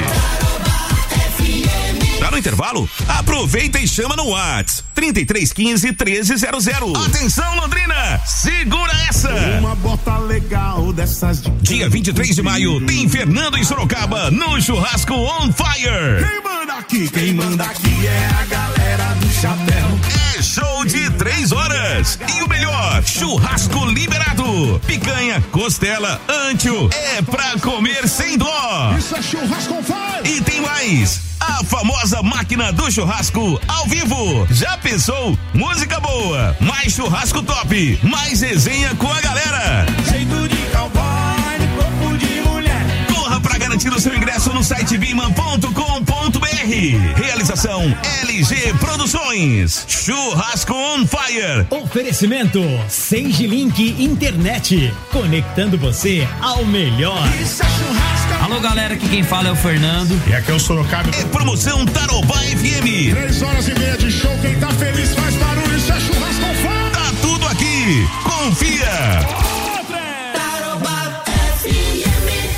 Tá no intervalo? Aproveita e chama no WhatsApp trinta e três quinze, treze zero zero. Atenção, Londrina, segura essa. Uma bota legal dessas de... Dia vinte e três de maio tem Fernando em Sorocaba no Churrasco On Fire. Quem manda aqui, quem manda aqui é a galera do chapéu. É show de três horas e o melhor, churrasco liberado, picanha, costela, ancho, é pra comer sem dó. Isso é Churrasco On Fire. E tem mais, a famosa máquina do churrasco ao vivo. Já pensou? Música boa, mais churrasco top, mais resenha com a galera. Jeito de cowboy, corpo de mulher. Corra pra garantir o seu ingresso no site biman ponto com ponto br. Realização L G Produções. Churrasco On Fire. Oferecimento Sage Link Internet, conectando você ao melhor. Isso é churrasco. Alô, galera, aqui quem fala é o Fernando. E aqui é o Sorocaba. É promoção Tarobá F M. Três horas e meia de show, quem tá feliz faz barulho, isso é Churrasco On Fire. Tá tudo aqui, confia. Tarobá F M.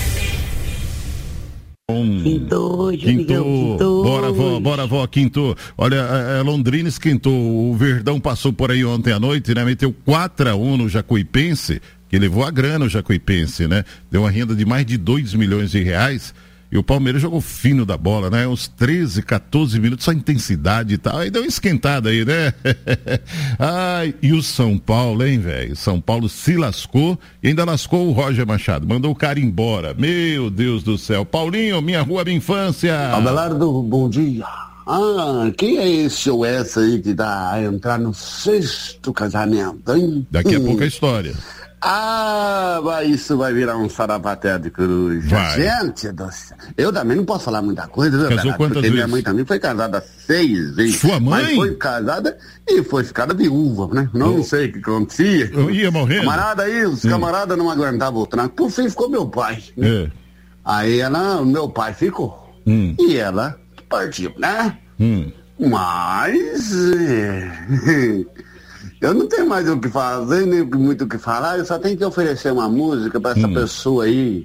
Quinto, Quinto, bora vó, bora vó, Quinto. Olha, a, a Londrina esquentou, o Verdão passou por aí ontem à noite, né? Meteu quatro a um no Jacuipense, que levou a grana o Jacuipense, né? Deu uma renda de mais de dois milhões de reais. E o Palmeiras jogou fino da bola, né? Uns treze, quatorze minutos, só intensidade e tal. Aí deu uma esquentada aí, né? Ai, e o São Paulo, hein, velho? São Paulo se lascou e ainda lascou o Roger Machado. Mandou o cara embora. Meu Deus do céu. Paulinho, minha rua, minha infância. Abelardo, bom dia. Ah, quem é esse ou essa aí que tá a entrar no sexto casamento, hein? Daqui a hum. pouco a história. Ah, vai, isso vai virar um sarapaté de cruz. Vai. Gente do céu. Eu também não posso falar muita coisa, viu, Casou Bernardo? quantas Porque vezes? minha mãe também foi casada seis vezes. Sua mãe? Mas foi casada e foi ficada viúva, né? Não Oh. sei o que acontecia. Eu ia morrendo. Camarada aí, os Hum. camaradas não aguentavam o tranco. Por fim ficou meu pai. Né? É. Aí ela, meu pai ficou. Hum. E ela partiu, né? Hum. Mas é, eu não tenho mais o que fazer, nem muito o que falar, eu só tenho que oferecer uma música para essa hum. pessoa aí.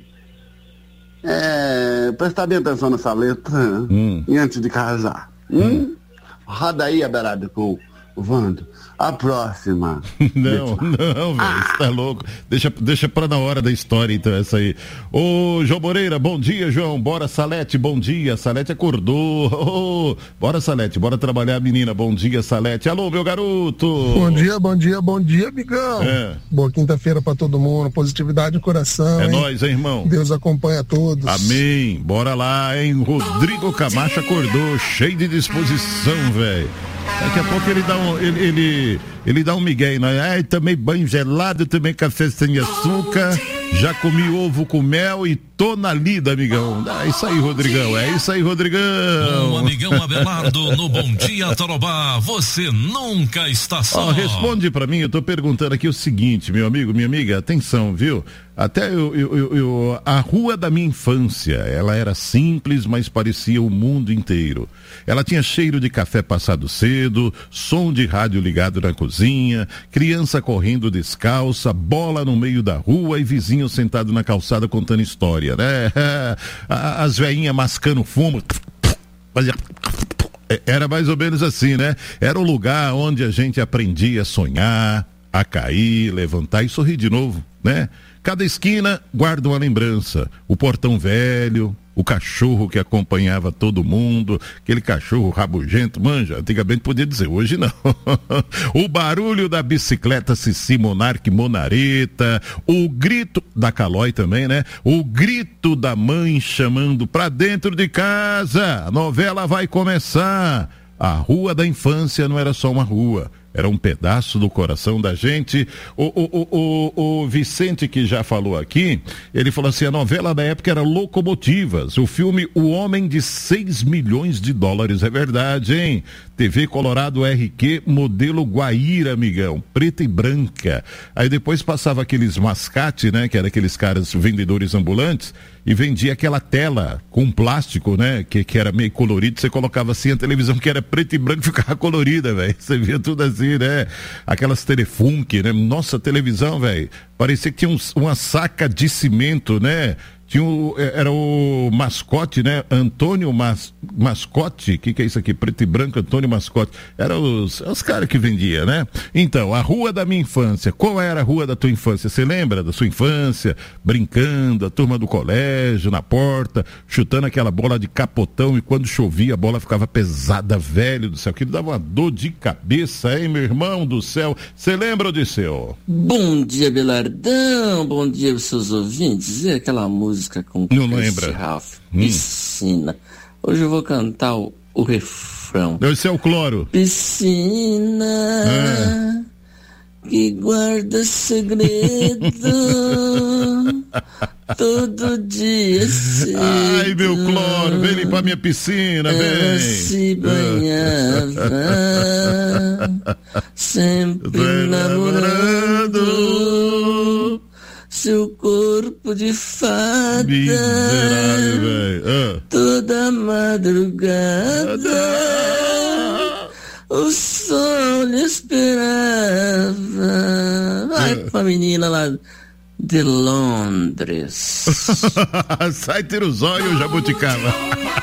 É, prestar bem atenção nessa letra hum. e antes de casar. Hum? Hum. Roda aí, Abelardo, com o Vando. A próxima. Não, não, velho, ah. você tá louco. Deixa, deixa pra na hora da história, então, essa aí. Ô, João Moreira, bom dia, João. Bora, Salete, bom dia. Salete acordou. Oh, bora, Salete, bora trabalhar, menina. Bom dia, Salete. Alô, meu garoto. Bom dia, bom dia, bom dia, amigão. É. Boa quinta-feira pra todo mundo. Positividade no coração. É hein? nóis, hein, irmão. Deus acompanha todos. Amém. Bora lá, hein. Rodrigo Camacho acordou, cheio de disposição, velho. Daqui a pouco ele dá um, ele, ele, ele dá um migué, né? Ai, também banho gelado, também café sem açúcar, já comi ovo com mel e tô na lida, amigão. É isso aí, Rodrigão, é isso aí, Rodrigão. O amigão Abelardo no Bom Dia Tarobá, você nunca está só. Oh, responde pra mim, eu tô perguntando aqui o seguinte, meu amigo, minha amiga, atenção, viu? Até eu, eu, eu, eu, a rua da minha infância, ela era simples, mas parecia o mundo inteiro. Ela tinha cheiro de café passado cedo, som de rádio ligado na cozinha, criança correndo descalça, bola no meio da rua e vizinho sentado na calçada contando história, né? As velhinhas mascando fumo, era mais ou menos assim, né? Era o lugar onde a gente aprendia a sonhar, a cair, levantar e sorrir de novo, né? Cada esquina guarda uma lembrança, o portão velho, o cachorro que acompanhava todo mundo, aquele cachorro rabugento, manja, antigamente podia dizer, hoje não. O barulho da bicicleta Cici Monarque Monareta, o grito da Calói também, né? O grito da mãe chamando pra dentro de casa, a novela vai começar. A rua da infância não era só uma rua, era um pedaço do coração da gente. O, o, o, o, o Vicente, que já falou aqui, ele falou assim, a novela da época era Locomotivas, o filme O Homem de seis milhões de dólares, é verdade, hein? T V Colorado R Q, modelo Guaíra, amigão, preta e branca. Aí depois passava aqueles mascate, né, que eram aqueles caras vendedores ambulantes, e vendia aquela tela com plástico, né, que, que era meio colorido, você colocava assim, a televisão que era preta e branca ficava colorida, velho, você via tudo assim, né, aquelas telefunk, né, nossa, televisão, velho, parecia que tinha um, uma saca de cimento, né, tinha o, era o mascote, né? Antônio Mas, Mascote, o que, que é isso aqui? Preto e branco, Antônio Mascote. Era os, os caras que vendia, né? Então, a rua da minha infância. Qual era a rua da tua infância? Você lembra da sua infância? Brincando, a turma do colégio, na porta, chutando aquela bola de capotão e quando chovia a bola ficava pesada, velho do céu. Aquilo dava uma dor de cabeça, hein, meu irmão do céu? Você lembra, Odisseu? Bom dia, Belardão. Bom dia aos seus ouvintes. E aquela música com não lembra. Ralph, piscina. Hum. Hoje eu vou cantar o, o refrão. Esse é o cloro. Piscina é. que guarda segredo todo dia cedo. Ai, meu cloro, vem limpar minha piscina, ela vem. se banhava sempre namorando seu corpo de fada, ah. toda madrugada o sol lhe esperava. Vai ah. pra menina lá de Londres. Sai, tira os olhos, jabuticaba.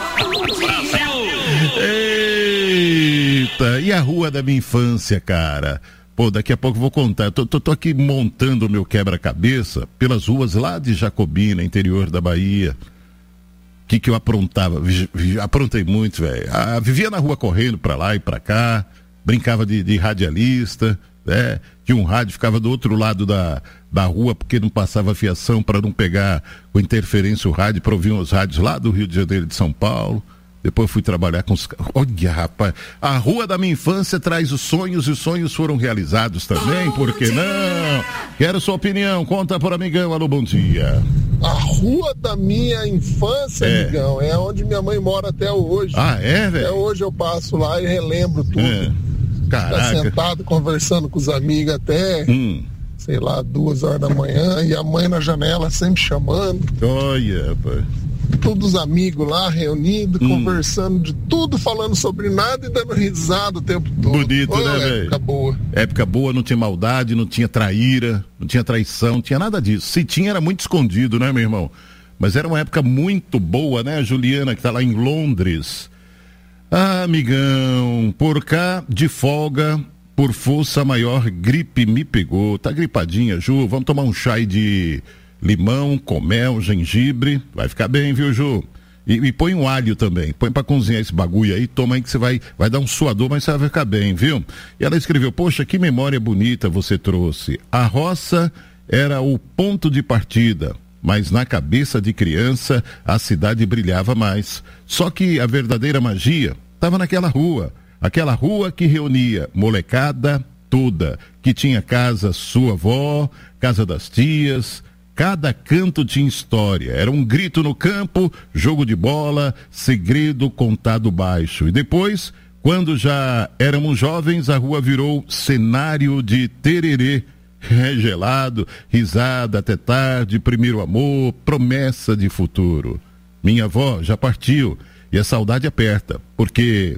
Eita, e a rua da minha infância, cara? Pô, daqui a pouco eu vou contar. Eu tô, tô, tô aqui montando o meu quebra-cabeça pelas ruas lá de Jacobina, interior da Bahia. O que que eu aprontava? Vi, vi, aprontei muito, velho. Ah, vivia na rua correndo pra lá e pra cá, brincava de, de radialista, né? Tinha um rádio, ficava do outro lado da, da rua porque não passava fiação para não pegar com interferência o rádio, para ouvir os rádios lá do Rio de Janeiro e de São Paulo. Depois fui trabalhar com os... Olha, rapaz, a rua da minha infância traz os sonhos e os sonhos foram realizados também, por que não? Quero sua opinião, conta por amigão, alô, bom dia. A rua da minha infância, é. amigão, é onde minha mãe mora até hoje. Ah, é, velho? Até hoje eu passo lá e relembro tudo. É. Caraca. Ficar sentado, conversando com os amigos até... Hum. sei lá, duas horas da manhã, e a mãe na janela sempre chamando. Olha, rapaz. Todos os amigos lá reunidos, hum. conversando de tudo, falando sobre nada e dando risada o tempo todo. Bonito, oh, né, velho? Época boa. Época boa, não tinha maldade, não tinha traíra, não tinha traição, não tinha nada disso. Se tinha, era muito escondido, né, meu irmão? Mas era uma época muito boa, né, a Juliana, que tá lá em Londres. Ah, amigão, por cá, de folga, por força maior, gripe me pegou. Tá gripadinha, Ju? Vamos tomar um chá de limão, com mel, gengibre. Vai ficar bem, viu, Ju? E, e põe um alho também. Põe pra cozinhar esse bagulho aí. Toma aí que você vai, vai dar um suador, mas você vai ficar bem, viu? E ela escreveu, poxa, que memória bonita você trouxe. A roça era o ponto de partida, mas na cabeça de criança a cidade brilhava mais. Só que a verdadeira magia estava naquela rua. Aquela rua que reunia molecada toda, que tinha casa sua avó, casa das tias. Cada canto tinha história. Era um grito no campo, jogo de bola, segredo contado baixo. E depois, quando já éramos jovens, a rua virou cenário de tererê. É gelado, risada até tarde, primeiro amor, promessa de futuro. Minha avó já partiu e a saudade aperta, porque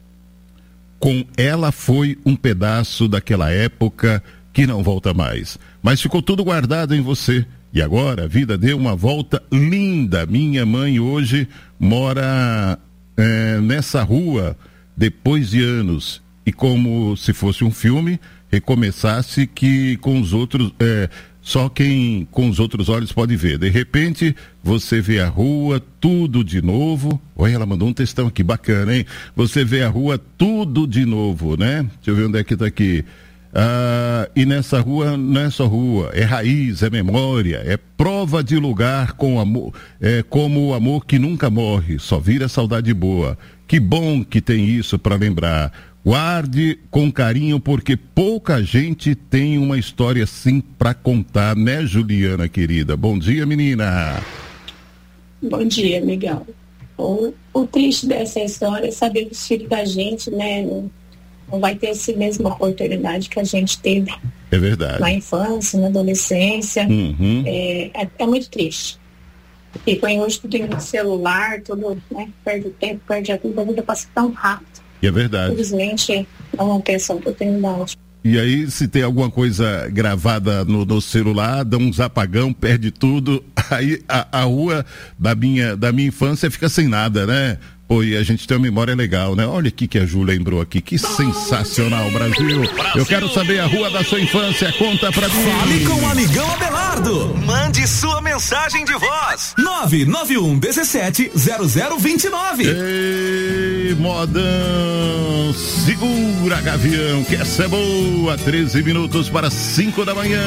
com ela foi um pedaço daquela época que não volta mais. Mas ficou tudo guardado em você. E agora a vida deu uma volta linda. Minha mãe hoje mora é, nessa rua depois de anos. E como se fosse um filme, recomeçasse que com os outros, é, só quem com os outros olhos pode ver. De repente, você vê a rua, tudo de novo. Olha, ela mandou um textão aqui, bacana, hein? Você vê a rua, tudo de novo, né? Deixa eu ver onde é que tá aqui. Ah, e nessa rua não é só rua, é raiz, é memória, é prova de lugar com amor, é como o amor que nunca morre, só vira saudade boa. Que bom que tem isso para lembrar. Guarde com carinho, porque pouca gente tem uma história assim para contar, né, Juliana querida? Bom dia, menina. Bom dia, amigão. O, o triste dessa história é saber que os filhos da gente, né, não, não vai ter essa mesma oportunidade que a gente teve. É verdade. Na infância, na adolescência. Uhum. É, é, é muito triste. E põe hoje tudo em celular, tudo, né, perde o tempo, perde a vida, a vida passa tão rápido. E é verdade. Infelizmente, não vão ter essa oportunidade. E aí, se tem alguma coisa gravada no, no celular, dá uns apagão, perde tudo, aí a, a rua da minha, da minha infância fica sem nada, né? Pô, e a gente tem uma memória legal, né? Olha aqui que a Ju lembrou aqui, que sensacional, Brasil. Brasil. Eu quero saber a rua da sua infância, conta pra mim. Fale com o amigão Abelardo. Mande sua mensagem de voz. nove nove um um sete zero zero dois nove. Ei, modão, segura, gavião, que essa é boa. treze minutos para cinco da manhã.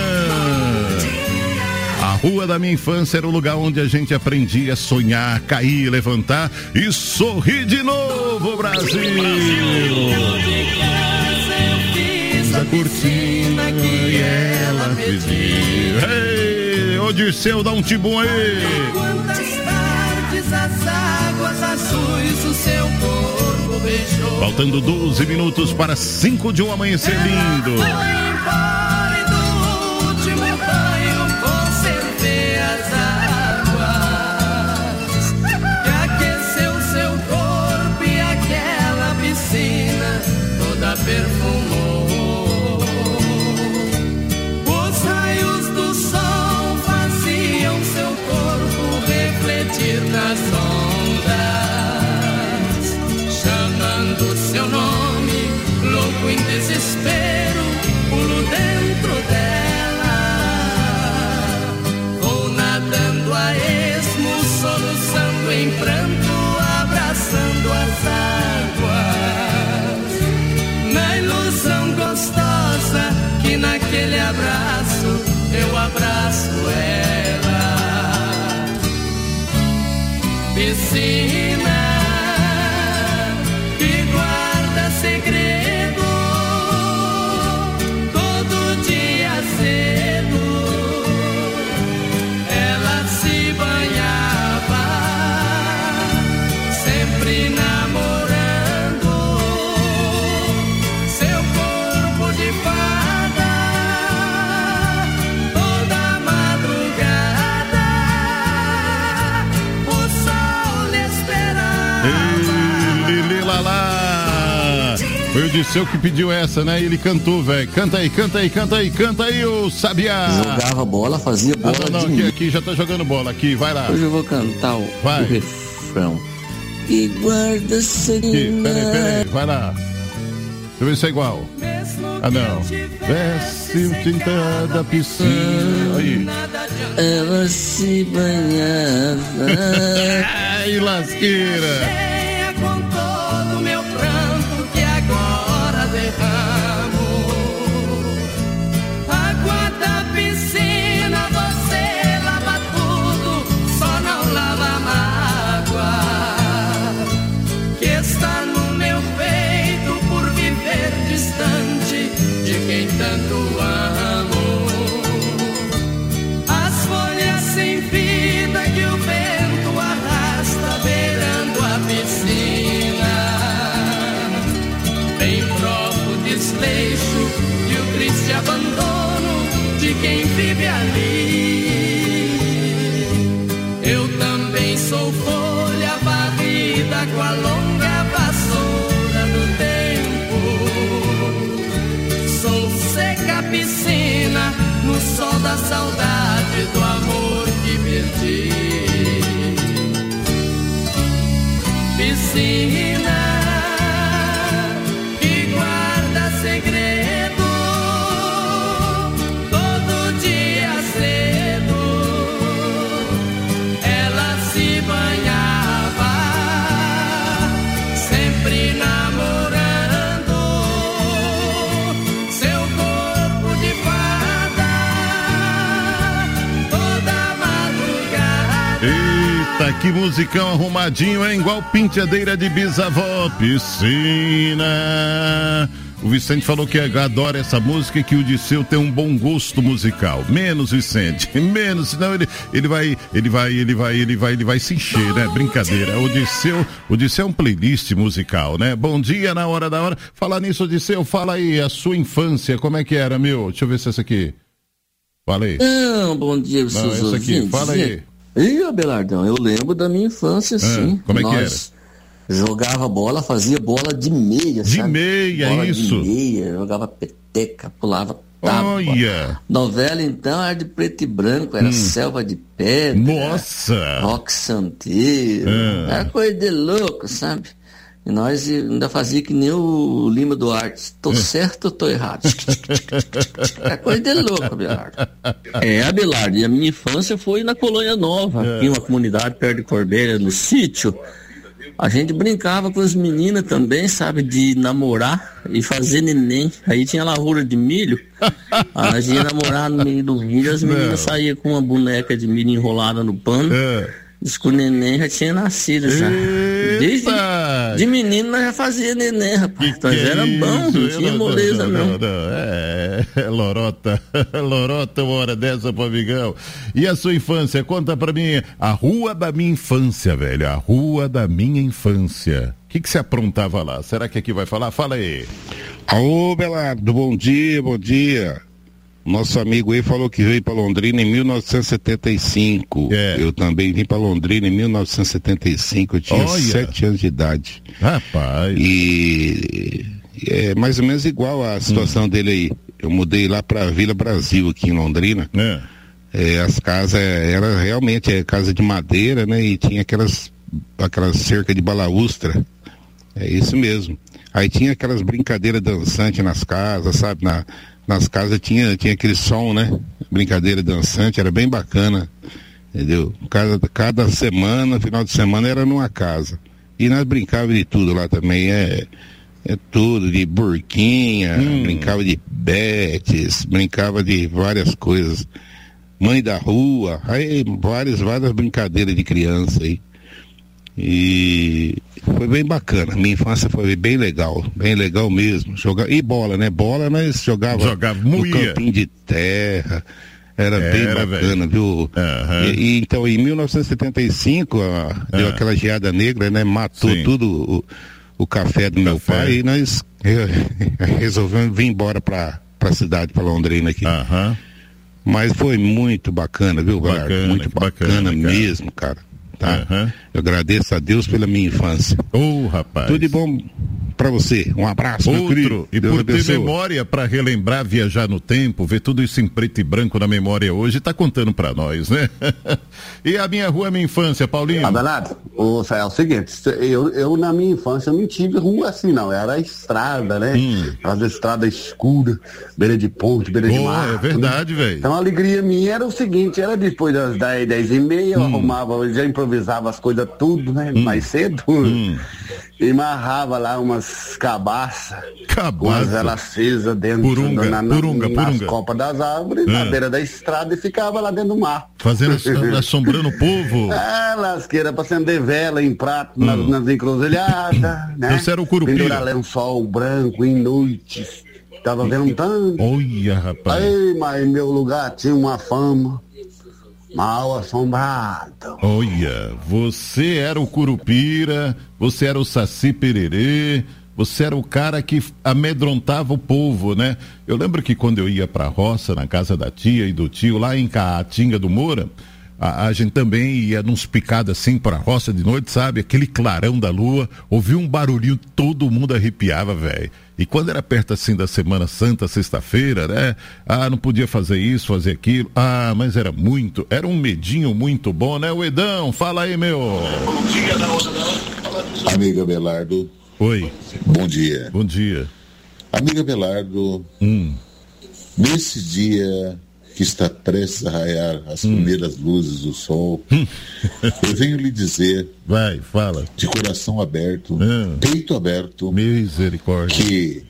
A rua da minha infância era o lugar onde a gente aprendia a sonhar, cair, levantar e sorrir de novo, Brasil. A cortina que ela pediu. Ei, ô Dirceu, dá um tibum aí. Quantas tardes as águas azuis o seu corpo beijou. Faltando doze minutos para cinco de um amanhecer lindo. Perfumou. Os raios do sol faziam seu corpo refletir nas ondas, chamando seu nome, louco em desespero, pulo dentro dela. Vou nadando a esmo, soluçando em pranto, abraçando as águas. Na ilusão gostosa que naquele abraço eu abraço ela. Piscina que guarda segredo, todo dia cedo ela se banhava, sempre namorando. Foi o Disseu que pediu essa, né? Ele cantou, velho. Canta aí, canta aí, canta aí, canta aí, ô Sabiá. Jogava bola, fazia bola. Ah, não, não, de aqui, aqui já tá jogando bola, aqui, vai lá. Hoje eu vou cantar o, vai. o refrão. E guarda serena. Peraí, peraí, vai lá. Deixa eu ver se é igual. Ah, não. Desce o tinta da piscina. Aí. Ela se banhava. Ai, lasqueira. Abandono de quem vive ali. Eu também sou folha varrida com a longa vassoura do tempo. Sou seca piscina no sol da saudade do amor que perdi. Piscina que guarda segredo. Que musicão arrumadinho, é igual penteadeira de bisavó. Piscina. O Vicente falou que adora essa música e que o Disseu tem um bom gosto musical. Menos, Vicente, menos, senão ele, ele vai, ele vai, ele vai, ele vai, ele vai se encher, né? Brincadeira. O Disseu, o Disseu é um playlist musical, né? Bom dia, na hora da hora. Falar nisso, Disseu, fala aí a sua infância, como é que era, meu? Deixa eu ver se é essa aqui. Fala aí. Não, bom dia, Não, essa ouvintes. Aqui, fala aí. Ih, Abelardão, eu lembro da minha infância, sim. Ah, como é Nós que era? Jogava bola, fazia bola de meia, de sabe? meia, bola isso. De meia, jogava peteca, pulava tábua. Olha! Novela, então, era de preto e branco, era hum. Selva de Pedra. Nossa! Rock Santeiro. Ah. Era coisa de louco, sabe? E nós ainda fazia que nem o Lima Duarte. Tô certo ou tô errado? É coisa de louco, Abelardo. É, Abelardo, e a minha infância foi na Colônia Nova, é. aqui uma comunidade perto de Corbélia, no sítio. A gente brincava com as meninas também, sabe, de namorar e fazer neném. Aí tinha lavoura de milho, a gente ia namorar no meio do milho, as meninas saíam com uma boneca de milho enrolada no pano. É. Diz que o neném já tinha nascido já. Desde de menino nós já fazia neném, rapaz. Então já era bom, não tinha moleza não. não. não, não. É, lorota, lorota uma hora dessa pro amigão. E a sua infância? Conta pra mim, a rua da minha infância, velho, a rua da minha infância. O que que você aprontava lá? Será que aqui vai falar? Fala aí. Alô, Belardo, bom dia, bom dia. Nosso amigo aí falou que veio para Londrina em mil novecentos e setenta e cinco. É. Eu também vim para Londrina em mil novecentos e setenta e cinco. Eu tinha Olha. sete anos de idade. Rapaz. E é mais ou menos igual a situação hum. dele aí. Eu mudei lá para Vila Brasil, aqui em Londrina. É. É, as casas eram realmente é, casa de madeira, né? E tinha aquelas, aquelas cerca de balaústra. É isso mesmo. Aí tinha aquelas brincadeiras dançantes nas casas, sabe? Na, nas casas tinha, tinha aquele som, né? Brincadeira dançante, era bem bacana, entendeu? Cada, cada semana, final de semana, era numa casa. E nós brincávamos de tudo lá também, é, é tudo, de burquinha, hum. brincava de betes, brincava de várias coisas. Mãe da rua, aí várias, várias brincadeiras de criança aí. E foi bem bacana, minha infância foi bem legal, bem legal mesmo. Jogar, e bola, né? Bola nós jogava, jogava no campinho de terra, era, era bem bacana, véio. Viu? Uhum. E, e, então, em mil novecentos e setenta e cinco, a, uhum. deu aquela geada negra, né? Matou Sim. tudo o, o café do o meu café. pai e nós resolvemos vir embora pra, pra cidade, pra Londrina aqui. Uhum. Mas foi muito bacana, viu, bacana, muito bacana, bacana mesmo, cara. Tá? Uhum. Eu agradeço a Deus pela minha infância. Ô, oh, rapaz. Tudo de bom, pra você. Um abraço, meu Outro, querido. e Deus por ter abençoe. memória pra relembrar, viajar no tempo, ver tudo isso em preto e branco na memória hoje, tá contando pra nós, né? E a minha rua, minha infância, Paulinho? Abelardo, o, é o seguinte, eu, eu na minha infância eu não tive rua assim não, era estrada, né? Hum. As estradas escuras, beira de ponte, beira oh, de mar. É verdade, velho. Então a alegria minha era o seguinte, era depois das dez, dez e meia, eu hum. arrumava, eu já improvisava as coisas tudo, né? Hum. Mais cedo. Hum. E amarrava lá umas cabaças, Cabaça. umas velas acesas dentro purunga, na, na, purunga, nas purunga. copas das árvores, ah. na beira da estrada e ficava lá dentro do mar. Fazendo, assombrando o povo. É, lasqueira pra acender vela em prato, hum. nas, nas encruzilhadas, né? Você era o curupira. Pendurar lençol branco em noites, tava ventando. Olha, rapaz. Aí, mas meu lugar tinha uma fama. Mal assombrado. Olha, você era o curupira, você era o saci pererê, você era o cara que amedrontava o povo, né? Eu lembro que quando eu ia pra roça, na casa da tia e do tio, lá em Caatinga do Moura, a, a gente também ia nos picados assim pra roça de noite, sabe? Aquele clarão da lua, ouvia um barulhinho, todo mundo arrepiava, velho. E quando era perto assim da Semana Santa, sexta-feira, né? Ah, não podia fazer isso, fazer aquilo. Ah, mas era muito, era um medinho muito bom, né? O Edão, fala aí, meu. Bom dia, não. Amiga Abelardo. Oi. Bom dia. Bom dia. Amiga Abelardo, hum. nesse dia que está prestes a raiar as hum. primeiras luzes do sol, hum. eu venho lhe dizer, vai, fala, de coração aberto, hum. peito aberto, misericórdia, que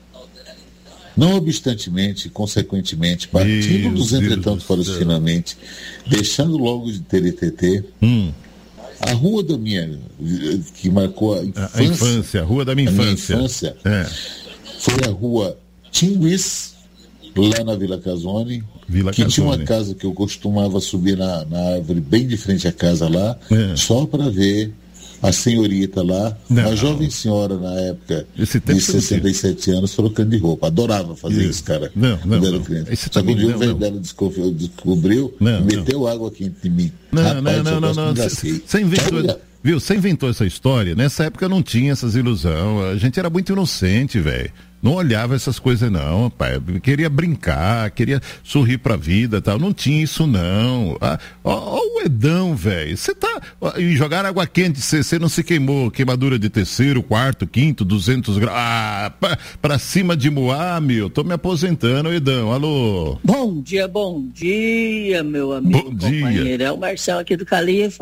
não obstantemente, consequentemente, partindo Meu dos entretanto para os finalmente, deixando logo de ter I T T, hum. a rua da minha, que marcou a infância, a infância, a rua da minha infância, minha infância é. foi a rua Tinguis, lá na Vila Casone, Vila que Casone. Tinha uma casa que eu costumava subir na, na árvore bem de frente à casa lá, é. só para ver a senhorita lá, não, a jovem senhora na época de sessenta e sete anos trocando de roupa. Adorava fazer isso, isso cara. Não, não, quando era não. criança. Só que um dia o velho dela descobriu, descobriu não, meteu não. água quente em mim. Não, Rapaz, não, não, não, não. Você inventou. Viu, você inventou essa história, nessa época não tinha essas ilusões, a gente era muito inocente, velho. Não olhava essas coisas não, pai. Queria brincar, queria sorrir pra vida, tal. Não tinha isso não. Ah, ó, ó o Edão, velho. Você tá ó, e jogar água quente, você não se queimou, queimadura de terceiro, quarto, quinto, duzentos graus. Ah, pra, pra cima de Moá, meu. Tô me aposentando, Edão. Alô. Bom dia, bom dia, meu amigo. Bom dia. Companheiro. É o Marcelo aqui do Califa.